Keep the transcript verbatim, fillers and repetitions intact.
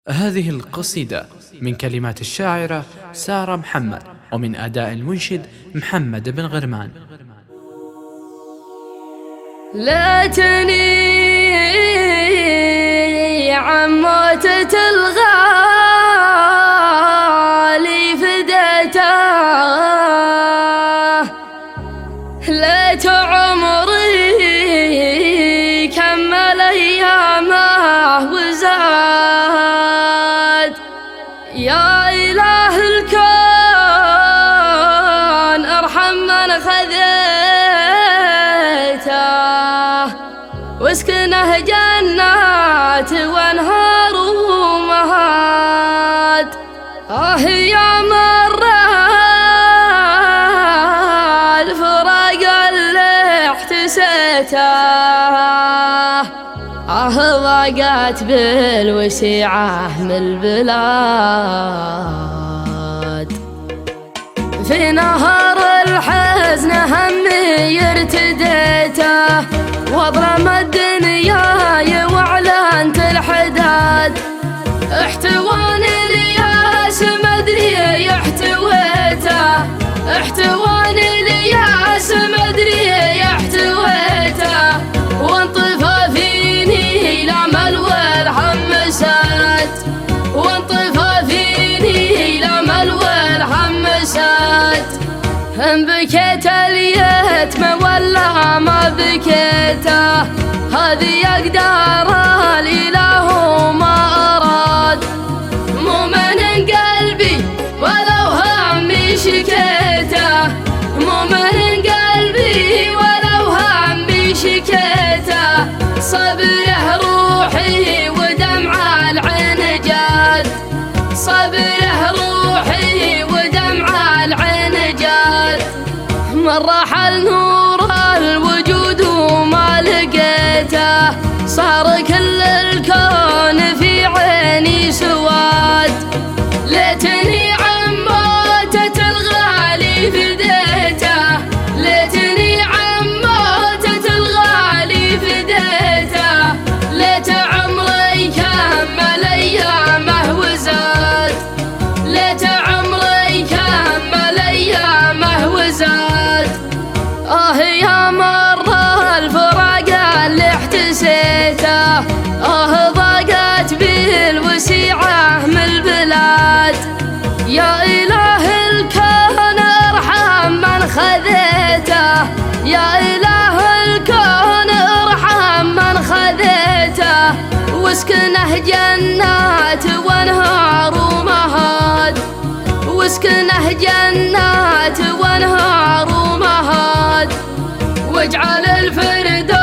هذه القصيدة من كلمات الشاعرة سارة محمد، ومن أداء المنشد محمد بن غرمان. ليتني عن موتة الغالي فديته، ليت عمري كمل أيامه وزاد. يا إله الكون ارحم من خذيته، واسكنه جنات وانهار ومهاد. آه يا مر الفراق اللي احتسيته، آه ضاقت بالوسيعة من البلاد. في نهر الحزن همي ارتديته، واظلم الدنيا وعلنت الحداد. احتواني الياس مدري يحتويته، احتواني الياس مدري يحتويته. وانطفى فيني الامل والهم ساد، وانطفى فيني الامل والهم ساد. ان بكيت اليتم ولا ما بكيته، هذه أقدار الإله ما أراد. مو من قلبي ولو همي شكيته، مو من قلبي ولو همي شكيته. صبره روحي ودمع العين جاد، صبره روحي ودمع العين جاد. من رحل نور الوجود وما لقيته، صار كل الكون في عيني سواد. ليتني عن موتة الغالي فديته، ليتني عن موتة الغالي فديته. ليت عمري كمل أيامه وزاد، ليت عمري كمل أيامه وزاد. آه يا مر الفراق اللي احتسيته، آه ضاقت بالوسيعة من البلاد. يا إله الكون ارحم من خذيته، يا إله الكون ارحم من خذيته. واسكنه جنات وانهار ومهاد، واسكنه جنات وانهار ومهاد. واجعل الفردوس